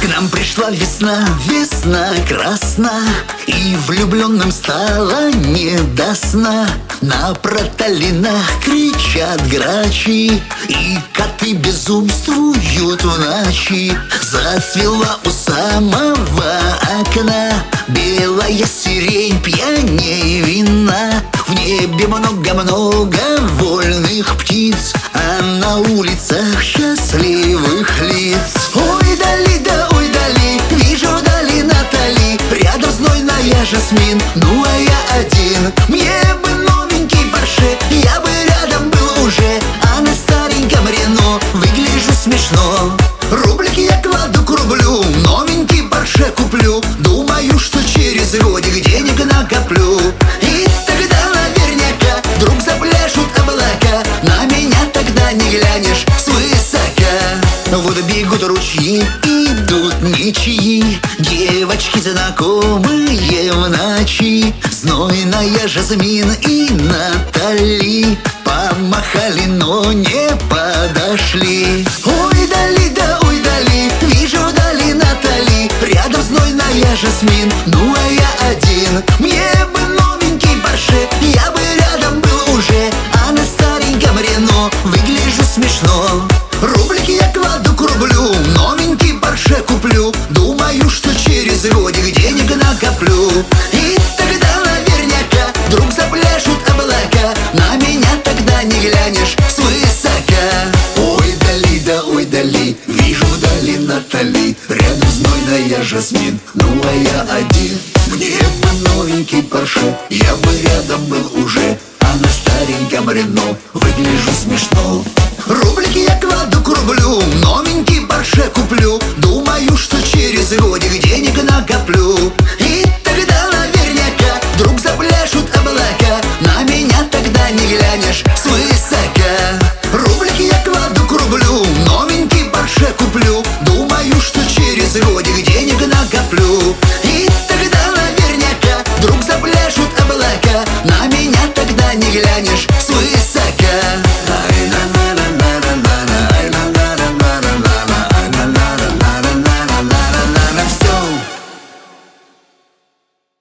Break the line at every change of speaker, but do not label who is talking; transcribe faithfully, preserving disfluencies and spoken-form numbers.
нам пришла весна, весна красна, и влюбленным стало не до сна. На проталинах кричат грачи, и коты безумствуют в ночи. Зацвела у самого окна белая сирень пьяней вина. В небе много-много вольных птиц, а на улицах счастливых лиц. Ой, дали, да ой, дали, вижу вдали Натали, рядом знойная Жасмин, ну а я один. Мне бы новенький Порше, я бы рядом был уже, а на стареньком Рено выгляжу смешно. Рублики я кладу к рублю, новенький Порше куплю, думаю, что через годик денег накоплю. И тогда наверняка вдруг запляшут облака, на меня тогда не глянешь свысока. Вот бегут ручьи, идут ничьи, девочки знакомые в ночи. Знойная Жасмин и Натали помахали, но не подошли. Ой, дали, да ой, дали, вижу вдали Натали, рядом знойная Жасмин, ну а я один. Мне бы новенький Порше, я бы рядом был уже, а на стареньком Рено выгляжу смешно. Рублики я кладу к рублю, новенький Порше куплю, думаю, что через годик денег накоплю. И тогда наверняка вдруг запляшут облака, на меня тогда не глянешь свысока. Ой, дали, да ой, дали, вижу вдали Натали, рядом знойная Жасмин, ну а я один. Мне бы новенький Порше, я бы рядом был уже, а на стареньком Рено выгляжу смешно. Рублики я кладу к рублю, новенький Порше куплю, думаю, что через годик денег накоплю.